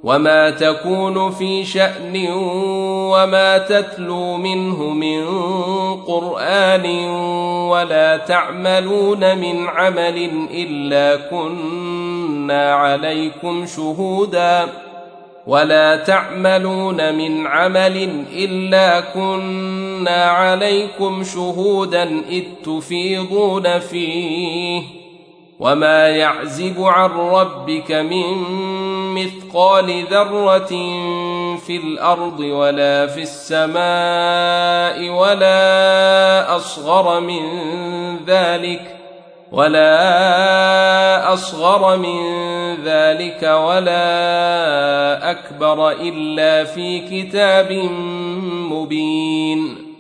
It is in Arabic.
وما تكون في شأن وما تتلو منه من قرآن ولا تعملون من عمل إلا كنا عليكم شهودا إذ تفيضون فيه وما يعزب عن ربك من مثقال ذرة في الأرض ولا في السماء ولا أصغر من ذلك ولا أكبر إلا في كتاب مبين.